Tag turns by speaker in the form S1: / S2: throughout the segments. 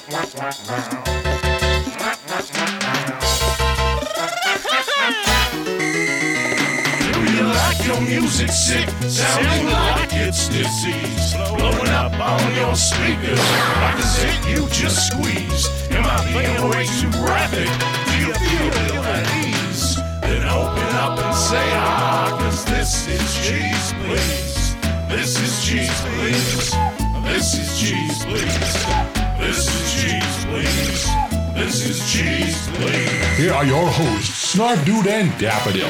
S1: Your music sick, sounding like it's disease, blowing up on your speakers like a zit you just squeezed. Am I being way too graphic? Do you feel at ease? Then open up and say cause this is cheese, please. This is cheese, please. This is cheese, please. This is cheese, please. This is cheese, please.
S2: Here are your hosts, Snarf Dude and Daffodil.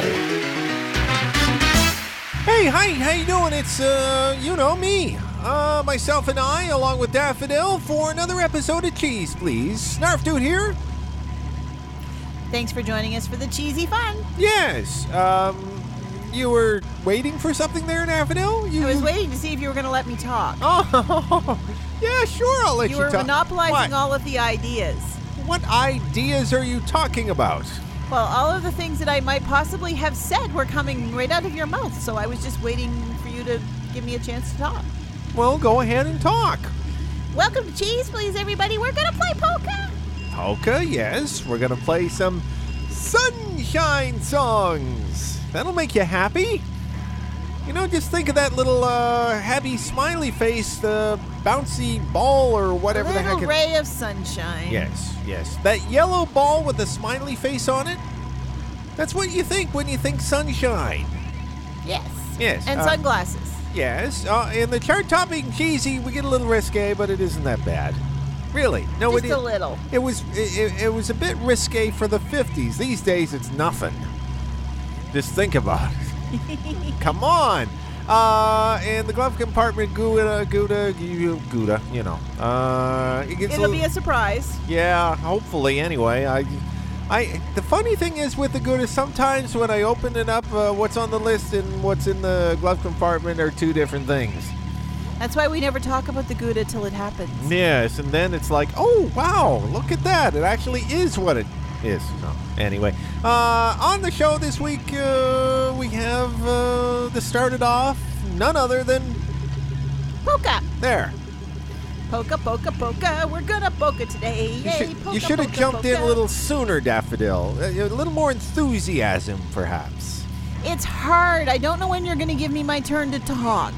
S3: Hey, hi, how you doing? It's, me. Myself and I, along with Daffodil, for another episode of Cheese, Please. Snarf Dude here.
S4: Thanks for joining us for the cheesy fun.
S3: Yes, you were waiting for something there, Daffodil?
S4: I was waiting to see if you were going to let me talk.
S3: Oh, yeah, sure, I'll let you talk.
S4: You were monopolizing all of the ideas.
S3: What ideas are you talking about?
S4: Well, all of the things that I might possibly have said were coming right out of your mouth, so I was just waiting for you to give me a chance to talk.
S3: Well, go ahead and talk.
S4: Welcome to Cheese, Please, everybody. We're going to play polka.
S3: Polka, yes. We're going to play some sunshine songs. That'll make you happy. You know, just think of that little happy smiley face, bouncy ball or whatever the heck.
S4: A ray of sunshine.
S3: Yes, yes. That yellow ball with a smiley face on it. That's what you think when you think sunshine.
S4: Yes.
S3: Yes.
S4: And sunglasses.
S3: Yes. In the chart-topping cheesy, we get a little risque, but it isn't that bad. Really. No,
S4: just a little.
S3: It was a bit risque for the 50s. These days, it's nothing. Just think about it. Come on. And the glove compartment, Gouda, you know.
S4: It'll be a surprise.
S3: Yeah, hopefully, anyway. The funny thing is with the Gouda, sometimes when I open it up, what's on the list and what's in the glove compartment are two different things.
S4: That's why we never talk about the Gouda till it happens.
S3: Yes, and then it's like, oh, wow, look at that. It actually is what it is. No. Anyway, on the show this week, we have, to start it off, none other than...
S4: Polka.
S3: There.
S4: Polka, polka, polka. We're gonna polka today. Yay, polka,
S3: you should have jumped in a little sooner, Daffodil. A little more enthusiasm, perhaps.
S4: It's hard. I don't know when you're gonna give me my turn to talk.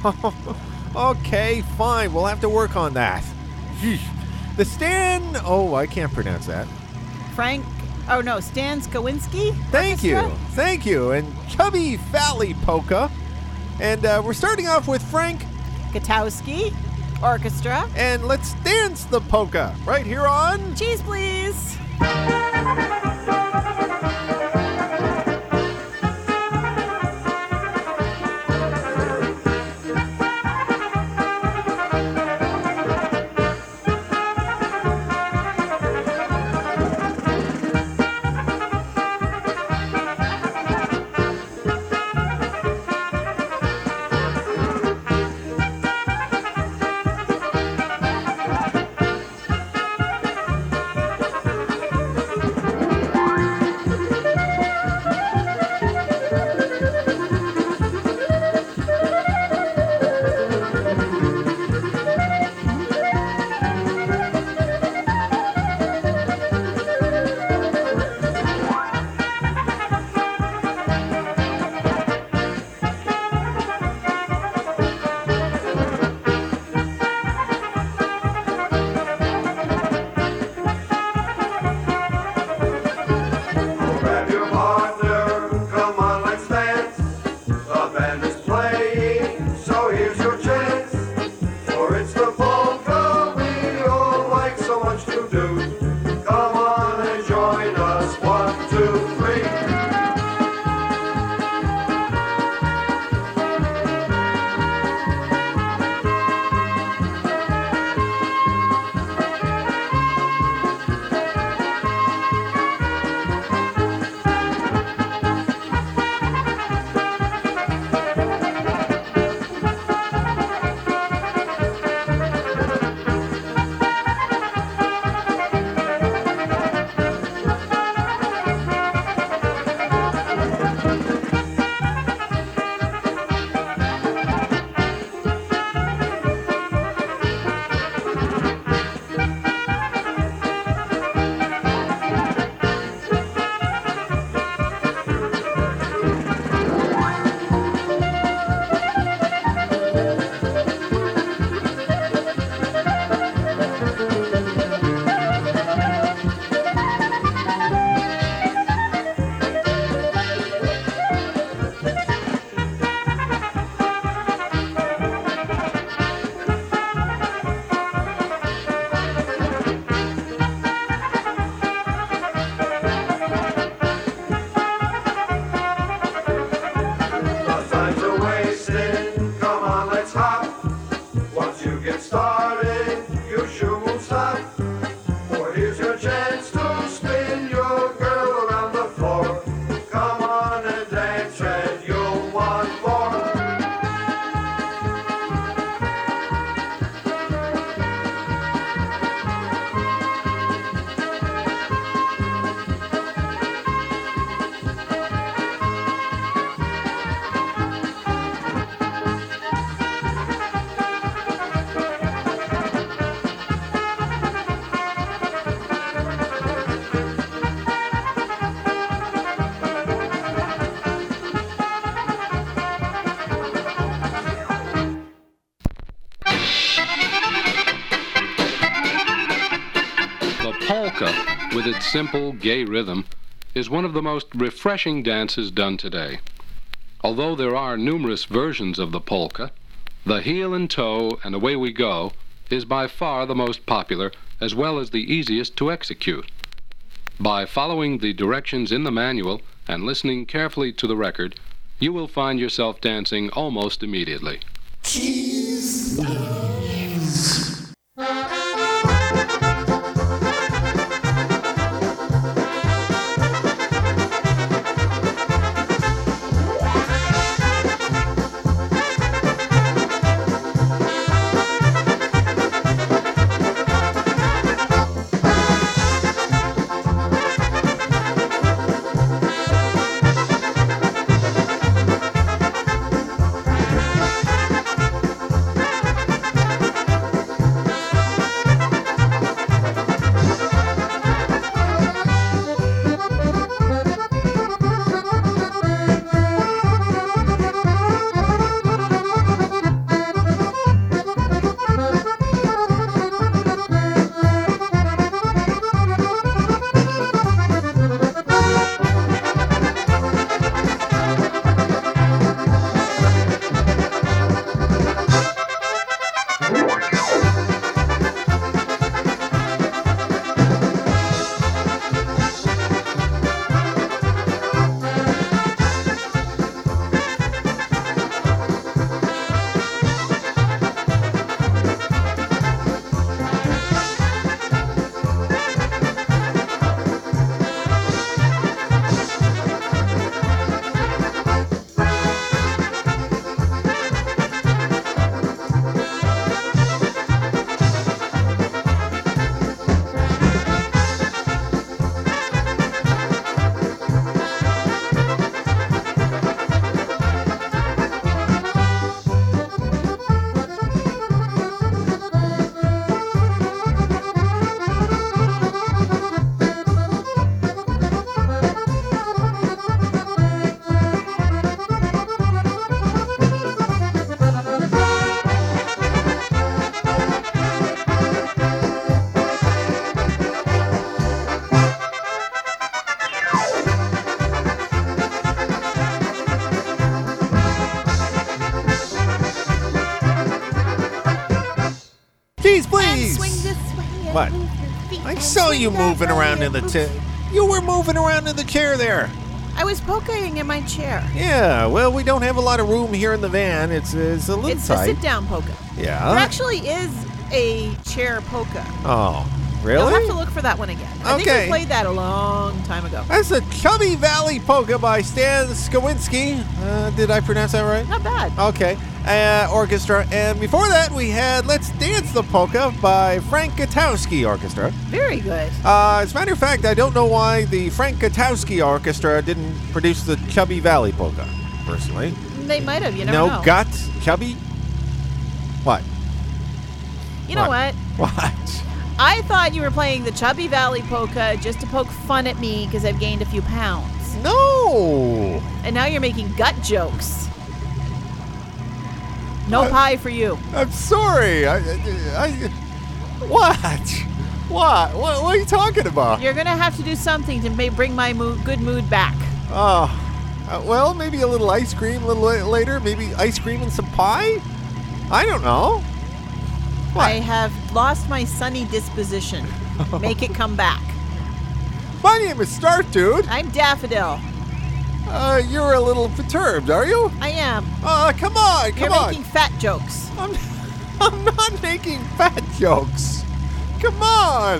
S3: Okay, fine. We'll have to work on that. The Stan... Oh, I can't pronounce that.
S4: Stan Skowinski?
S3: Thank you. And Chubby Valley Polka. And we're starting off with Frank
S4: Katowski Orchestra.
S3: And let's dance the polka right here on
S4: Cheese, Please.
S5: polka, with its simple, gay rhythm, is one of the most refreshing dances done today. Although there are numerous versions of the polka, the heel and toe and away we go is by far the most popular as well as the easiest to execute. By following the directions in the manual and listening carefully to the record, you will find yourself dancing almost immediately.
S3: Please.
S4: Swing this way. and
S3: What?
S4: move your feet
S3: I
S4: and
S3: saw
S4: swing
S3: you
S4: that
S3: moving
S4: way
S3: around in
S4: and
S3: the
S4: move-
S3: chair. You were moving around in the chair there.
S4: I was polkaing in my chair.
S3: Yeah, well, we don't have a lot of room here in the van. It's a little
S4: It's a
S3: tight.
S4: sit-down polka. There
S3: Yeah.
S4: actually is a chair polka.
S3: Oh,
S4: You'll have to
S3: really?
S4: look for that one again. I think
S3: Okay.
S4: we played that a long time ago.
S3: That's the Chubby Valley Polka by Stan Skowinski. Did I pronounce that right?
S4: Not bad.
S3: Okay. Orchestra. And before that, we had Let's Dance the Polka by Frank Gutowski Orchestra.
S4: Very good.
S3: As a matter of fact, I don't know why the Frank Gutowski Orchestra didn't produce the Chubby Valley Polka, personally.
S4: They might have. You never
S3: No
S4: know.
S3: guts? Chubby? What?
S4: You know what?
S3: What?
S4: I thought you were playing the Chubby Valley polka just to poke fun at me because I've gained a few pounds.
S3: No!
S4: And now you're making gut jokes. No pie for you.
S3: I'm sorry. What? What are you talking about?
S4: You're going to have to do something to bring my good mood back.
S3: Oh, well, maybe a little ice cream a little later. Maybe ice cream and some pie? I don't know. What?
S4: I have lost my sunny disposition. Make it come back.
S3: My name is Start Dude.
S4: I'm Daffodil.
S3: You're a little perturbed, are you?
S4: I am.
S3: Come on,
S4: You're
S3: come on.
S4: making fat jokes.
S3: I'm not making fat jokes. Come on.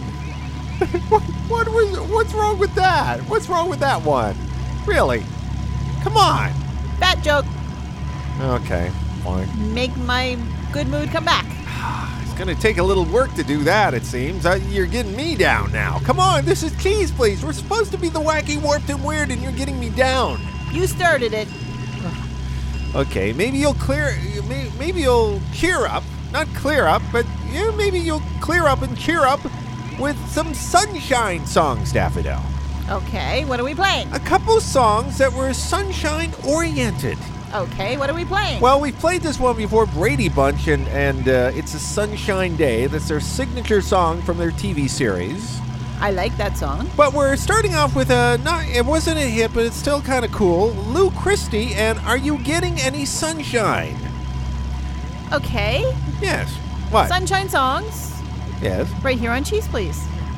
S3: What's wrong with that? What's wrong with that one? Really? Come on.
S4: Fat joke.
S3: Okay, fine.
S4: Make my good mood come back.
S3: It's gonna take a little work to do that, it seems. You're getting me down now. Come on, this is Keys, please. We're supposed to be the wacky, warped, and weird, and you're getting me down.
S4: You started it.
S3: Okay, maybe you'll maybe you'll cheer up. Not clear up, but yeah, maybe you'll clear up and cheer up with some sunshine songs, Daffodil.
S4: Okay, what are we playing?
S3: A couple songs that were sunshine-oriented.
S4: Okay, what are we playing?
S3: Well, we've played this one before, Brady Bunch, and it's a Sunshine Day. That's their signature song from their TV series.
S4: I like that song.
S3: But we're starting off with it wasn't a hit, but it's still kind of cool. Lou Christie and Are You Getting Any Sunshine?
S4: Okay.
S3: Yes. What?
S4: Sunshine songs.
S3: Yes.
S4: Right here on Cheese Please.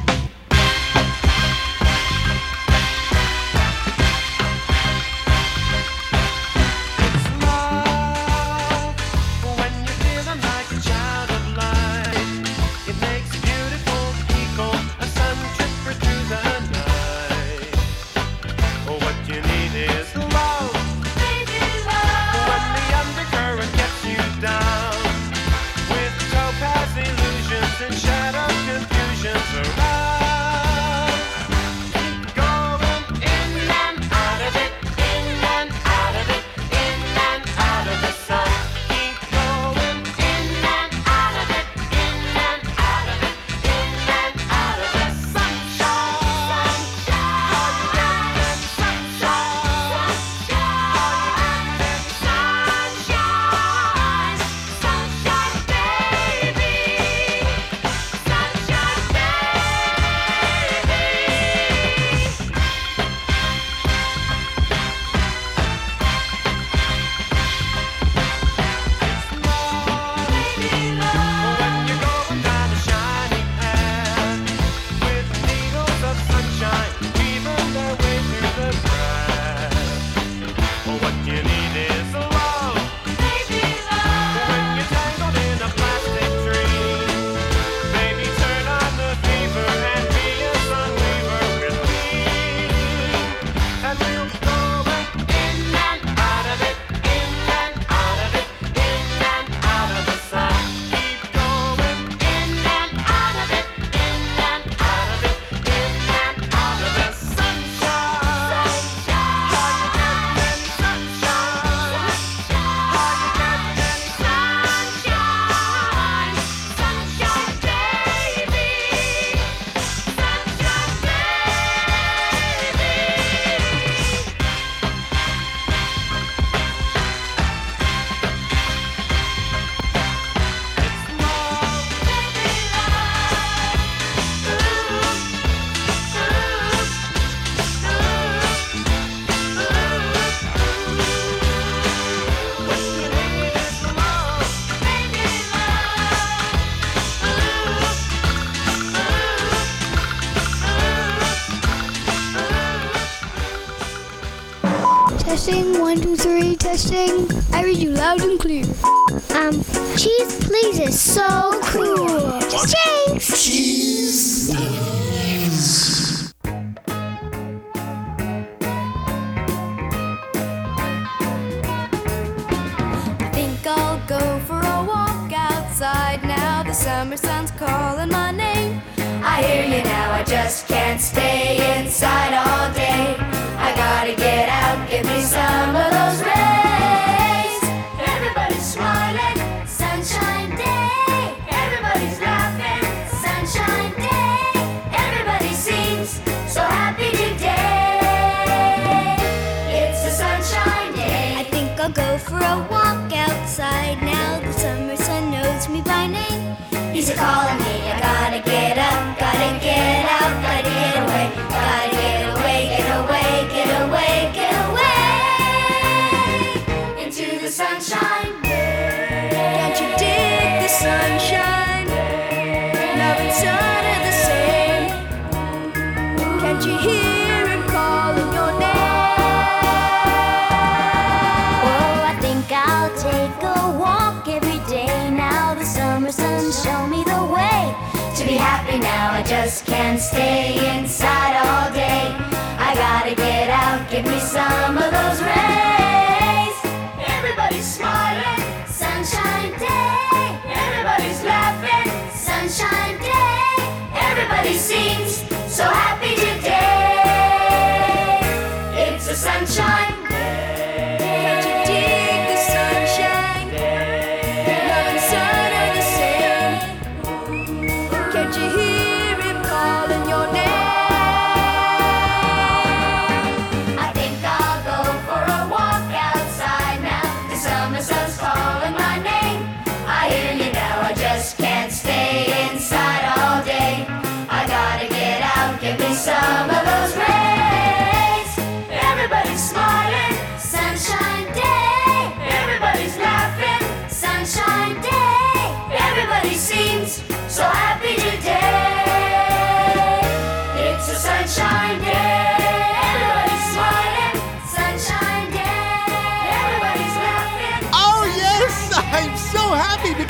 S6: Testing, 1, 2, 3, testing. I read you loud and clear.
S7: Cheese Please is so cool. Just thanks.
S2: Cheese Please.
S8: I think I'll go for a walk outside now. The summer sun's calling my name. I hear you now, I just can't stay inside all day. I gotta get out, give me some of those rays. Everybody's smiling, sunshine day. Everybody's laughing, sunshine day. Everybody seems so happy today. It's a sunshine day.
S6: I think I'll go for a walk outside now. The summer sun knows me by name.
S8: He's a calling me, I gotta get up, gotta get out, gotta get away, gotta get away, get away, get away, get away into the sunshine. Can't you dig the sunshine? Love and sun are the same. Can't you hear him calling your name?
S6: Oh, I think I'll take a walk every day now. The summer sun show me the way.
S8: To be happy now, I just can't stay inside all day. I gotta get out, give me some of those rays. Everybody's smiling, sunshine day. Everybody's laughing, sunshine day. Everybody seems so happy today. It's a sunshine day. Can't you dig the sunshine? Love and sun are the same. Can't you hear him calling your name? I think I'll go for a walk outside now. The summer sun's calling my name. I hear you now, I just can't stay inside.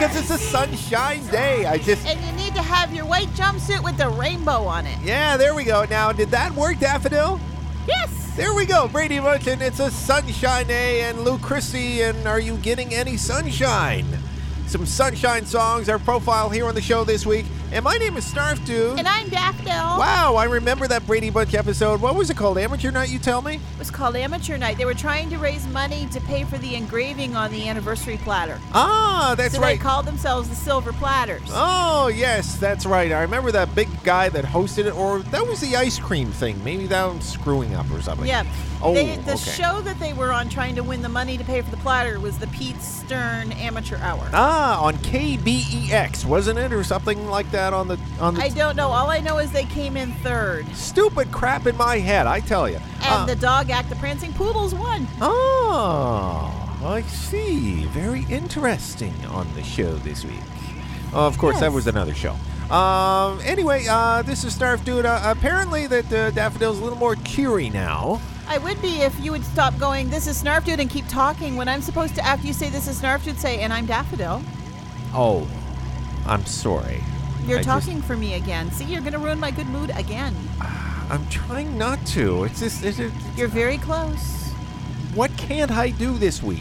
S3: because it's a sunshine day.
S4: And you need to have your white jumpsuit with the rainbow on it.
S3: Yeah, there we go. Now, did that work, Daffodil?
S4: Yes.
S3: There we go. Brady Bunch, and it's a sunshine day, and Lou Christie, and Are You Getting Any Sunshine? Some sunshine songs, our profile here on the show this week. And my name is Snarf Dude.
S4: And I'm Daffodil.
S3: Wow, I remember that Brady Bunch episode. What was it called? Amateur Night, you tell me?
S4: It was called Amateur Night. They were trying to raise money to pay for the engraving on the anniversary platter.
S3: Ah, that's
S4: so
S3: right.
S4: They called themselves the Silver Platters.
S3: Oh, yes, that's right. I remember that big guy that hosted it, or that was the ice cream thing. Maybe that was screwing up or something.
S4: Yeah.
S3: Oh,
S4: the show that they were on trying to win the money to pay for the platter was the Pete Stern Amateur Hour.
S3: Ah, on KBEX, wasn't it, or something like that on the
S4: I don't know. All I know is they came in third.
S3: Stupid crap in my head, I tell you.
S4: And the dog act, the Prancing Poodles, won.
S3: Oh, I see. Very interesting on the show this week. Oh, of course,
S4: Yes.
S3: that was another show. Anyway, this is Snarf Dude. Apparently that Daffodil's a little more cheery now.
S4: I would be if you would stop going, this is Snarf Dude, and keep talking when I'm supposed to, after you say this is Snarf Dude, say, and I'm Daffodil.
S3: Oh, I'm sorry.
S4: You're
S3: I
S4: talking for me again. See, you're going to ruin my good mood again.
S3: I'm trying not to. It's just...
S4: You're very close.
S3: What can't I do this week?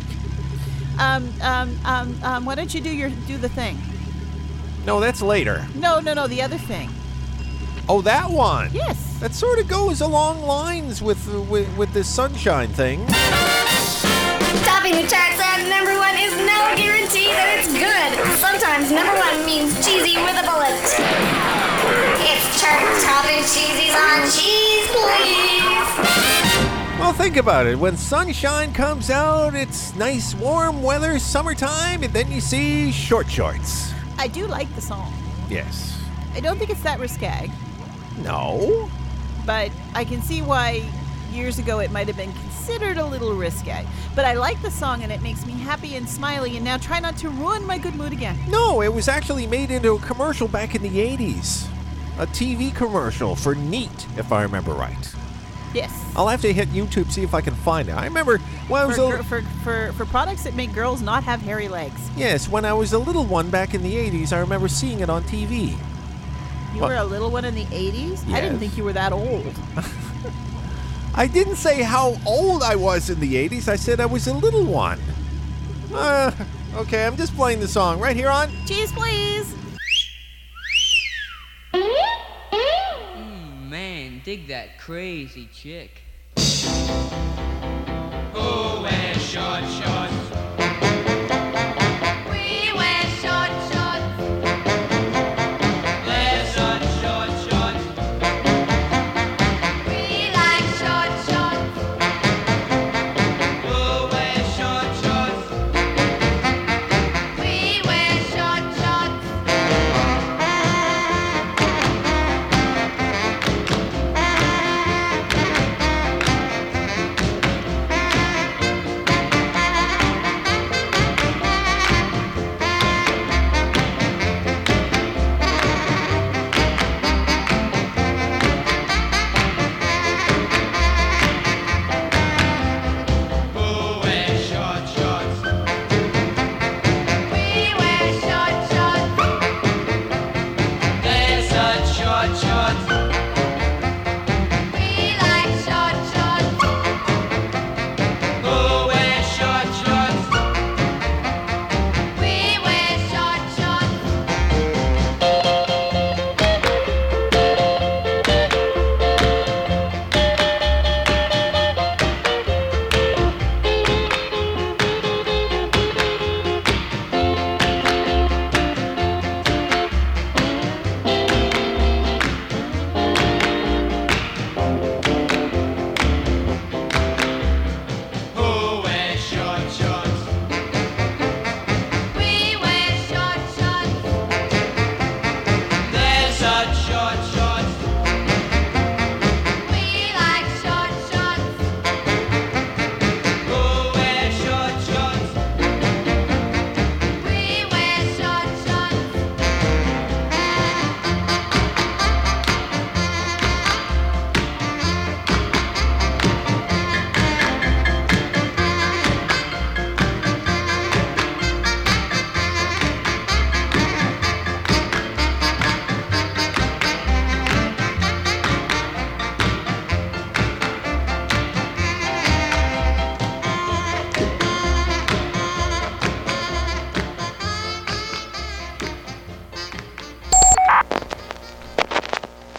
S4: Why don't you do the thing?
S3: No, that's later.
S4: No, the other thing.
S3: Oh, that one.
S4: Yes.
S3: That sort of goes along lines with this sunshine thing.
S9: Topping the charts at number one is no guarantee that it's good. Sometimes number one means cheesy with a bullet. It's chart-topping cheesies on Cheese Please.
S3: Well, think about it. When sunshine comes out, it's nice, warm weather, summertime, and then you see short shorts.
S4: I do like the song.
S3: Yes.
S4: I don't think it's that risque,
S3: No.
S4: but I can see why years ago it might have been considered a little risque. But I like the song, and it makes me happy and smiley, and now try not to ruin my good mood again.
S3: No, it was actually made into a commercial back in the 80s. A TV commercial for Neat, if I remember right.
S4: Yes.
S3: I'll have to hit YouTube, see if I can find it. I remember when I was
S4: For products that make girls not have hairy legs.
S3: Yes, when I was a little one back in the 80s, I remember seeing it on TV.
S4: You
S3: What?
S4: were a little one in the 80s? I didn't
S3: Yes.
S4: think you were that old.
S3: I didn't say how old I was in the 80s. I said I was a little one. Okay, I'm just playing the song right here on...
S4: Cheese, please.
S10: Man, dig that crazy chick.
S1: Who wears short shorts?
S8: We wear short shorts.
S1: There's such short shorts.
S8: We like short shorts.
S1: Who wears short shorts?
S8: We wear short shorts.
S1: Who wears short shorts?
S8: We wear short shorts.
S1: There's such short shorts.
S8: We like short shorts.
S1: Who wears short shorts?
S8: We wear short shorts.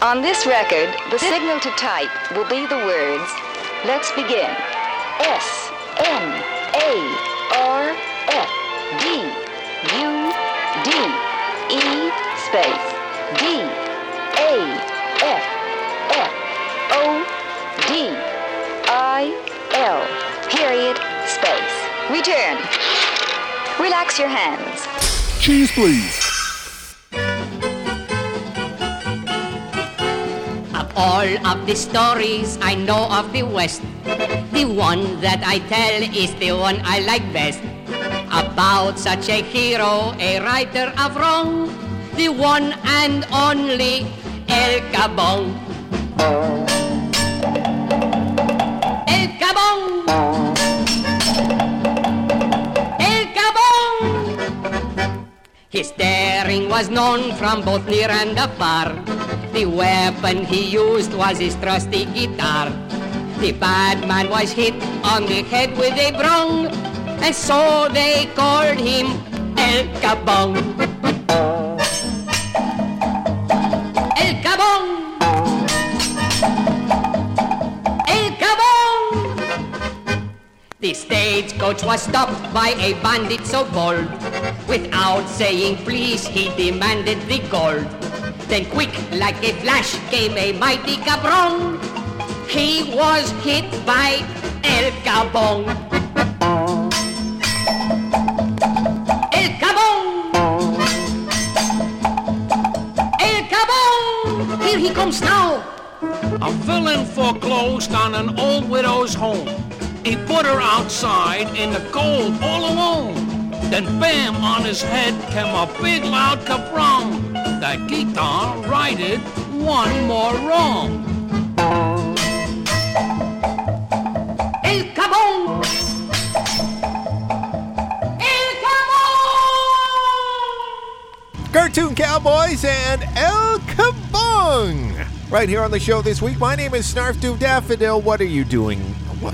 S11: On this record, the signal to type will be the words, let's begin, S-N-A-R-F-D-U-D-E space D-A-F-F-O-D-I-L period space. Return. Relax your hands.
S1: Cheese, please.
S12: Of all of the stories I know of the West, the one that I tell is the one I like best. About such a hero, a righter of wrong, the one and only El Cabong. El Cabong! El Cabong! His daring was known from both near and afar. The weapon he used was his trusty guitar. The bad man was hit on the head with a brong, and so they called him El Cabong. El Cabong! El Cabong! The stagecoach was stopped by a bandit so bold. Without saying please, he demanded the gold. Then quick like a flash came a mighty cabron. He was hit by El Cabong. El Cabong! El Cabong! Here he comes now.
S13: A villain foreclosed on an old widow's home. He put her outside in the cold all alone. Then bam, on his head came a big loud kabrong. That guitar righted one more wrong.
S12: El Cabong! El Cabong!
S3: Cartoon Cowboys and El Cabong! Right here on the show this week. My name is Snarf Daffodil. What are you doing? What?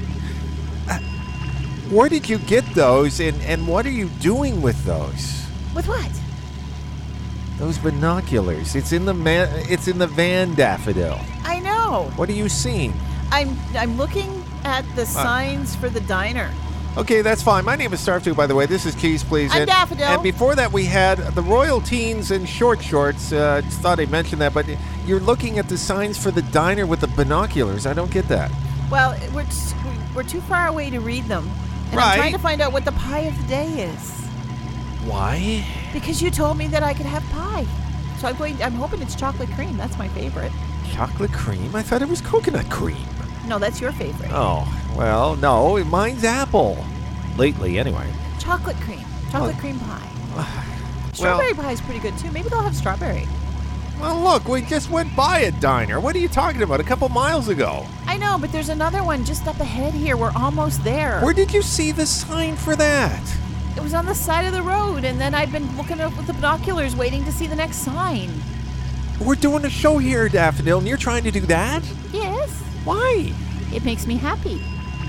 S3: Where did you get those, and what are you doing with those?
S4: With what?
S3: Those binoculars. It's in the van, Daffodil.
S4: I know.
S3: What are you seeing?
S4: I'm looking at the signs for the diner.
S3: Okay, that's fine. My name is Snarf, by the way. This is Cheese, please.
S4: I'm Daffodil.
S3: And before that, we had the Royal Teens and Short Shorts. Just thought I'd mention that, but you're looking at the signs for the diner with the binoculars. I don't get that.
S4: Well, we're too far away to read them. And
S3: right.
S4: I'm trying to find out what the pie of the day is.
S3: Why?
S4: Because you told me that I could have pie. So I'm hoping it's chocolate cream. That's my favorite.
S3: Chocolate cream? I thought it was coconut cream.
S4: No, that's your favorite.
S3: Oh, well, no. Mine's apple. Lately, anyway.
S4: Chocolate cream. Chocolate cream pie. Strawberry pie is pretty good, too. Maybe they'll have strawberry.
S3: Well, look, we just went by a diner. What are you talking about? A couple miles ago.
S4: I know, but there's another one just up ahead here. We're almost there.
S3: Where did you see the sign for that?
S4: It was on the side of the road, and then I've been looking up with the binoculars waiting to see the next sign.
S3: We're doing a show here, Daffodil, and you're trying to do that?
S4: Yes.
S3: Why?
S4: It makes me happy.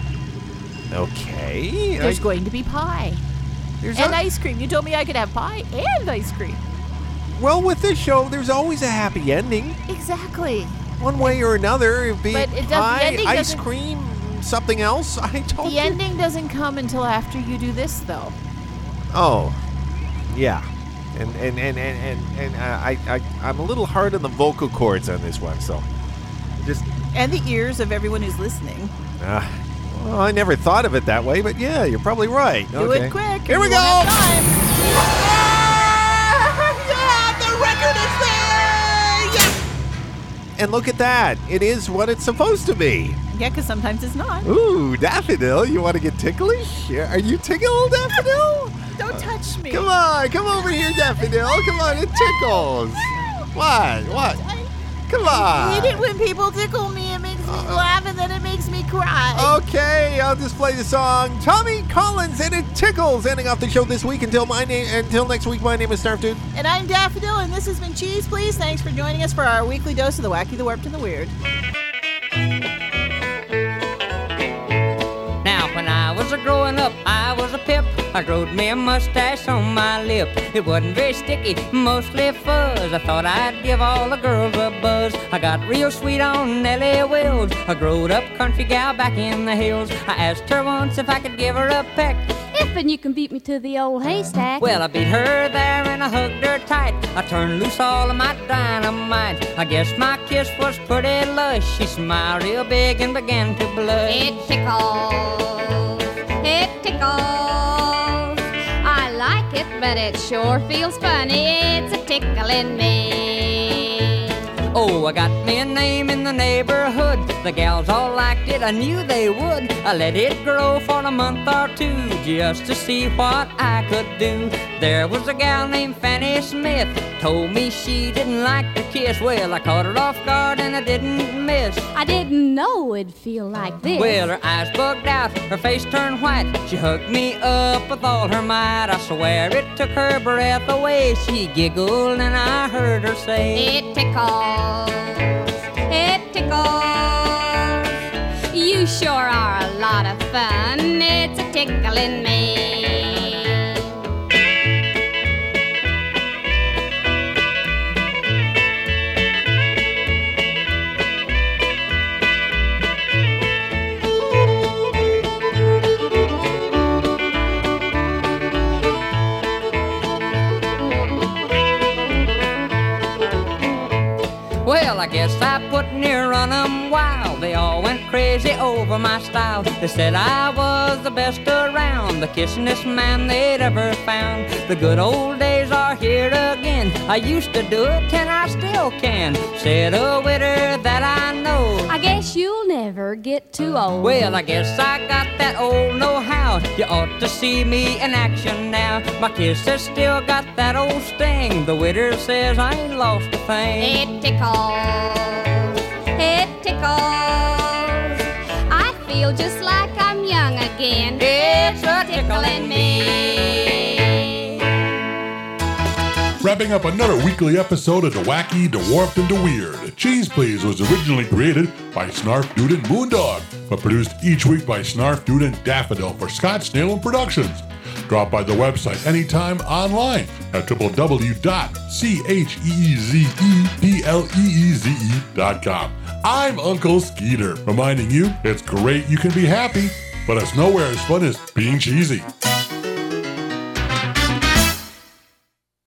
S3: Okay.
S4: There's going to be pie. And ice cream. You told me I could have pie and ice cream.
S3: Well, with this show, there's always a happy ending.
S4: Exactly.
S3: One way or another, it'd be pie, ice cream, something else. I told you.
S4: The ending doesn't come until after you do this, though.
S3: Oh, yeah. And I'm a little hard on the vocal cords on this one, so just.
S4: And the ears of everyone who's listening.
S3: Well, I never thought of it that way, but yeah, you're probably right.
S4: Do it quick.
S3: Here we go. And look at that. It is what it's supposed to be.
S4: Yeah, because sometimes it's not.
S3: Ooh, Daffodil, you want to get ticklish? Are you tickled, Daffodil?
S4: Don't touch me.
S3: Come on, come over here, Daffodil. Come on, it tickles. What? Come on.
S4: I hate it when people tickle me. It makes me laugh and then it makes me cry.
S3: Okay, I'll just play the song Tommy Collins and It Tickles, ending off the show this week. Until next week, my name is Snarf Dude.
S4: And I'm Daffodil, and this has been Cheese Please. Thanks for joining us for our weekly dose of the wacky, the warped, and the weird.
S12: Now, when I was a growing up, I was a pip. I growed me a mustache on my lip. It wasn't very sticky, mostly fuzz. I thought I'd give all the girls a buzz. I got real sweet on Nellie Wills, a growed-up country gal back in the hills. I asked her once if I could give her a peck.
S14: If and you can beat me to the old haystack.
S12: Well, I beat her there and I hugged her tight. I turned loose all of my dynamite. I guess my kiss was pretty lush. She smiled real big and began to blush.
S14: It tickles, it tickles. I like it, but it sure feels funny. It's a tickling me.
S12: Oh, I got me a name in the neighborhood. The gals all liked it, I knew they would. I let it grow for a month or two just to see what I could do. There was a gal named Fanny Smith, told me she didn't like to kiss. Well, I caught her off guard and I didn't miss.
S14: I didn't know it'd feel like this.
S12: Well, her eyes bugged out, her face turned white. She hugged me up with all her might. I swear it took her breath away. She giggled and I heard her say,
S14: it tickles, it tickles. You sure are a lot of fun. It's a tickling me.
S12: Well, I guess I put near on 'em wild. They all went crazy over my style. They said I was the best around, the kissingest man they'd ever found. The good old days are here again. I used to do it and I still can. Said a widder that I know.
S14: I guess you'll never get too old.
S12: Well, I guess I got that old know-how. You ought to see me in action now. My kiss has still got that old sting. The widder says I ain't lost a thing.
S14: It tickles, it tickles. I feel just like I'm young again.
S12: It's a tickling me.
S15: Wrapping up another weekly episode of The Wacky, The Warped, and The Weird. Cheese Please was originally created by Snarf Dude and Moondog, but produced each week by Snarf Dude and Daffodil for Scott Snalen Productions. Drop by the website anytime online at www.cheezepleeze.com. I'm Uncle Skeeter, reminding you it's great you can be happy, but it's nowhere as fun as being cheesy.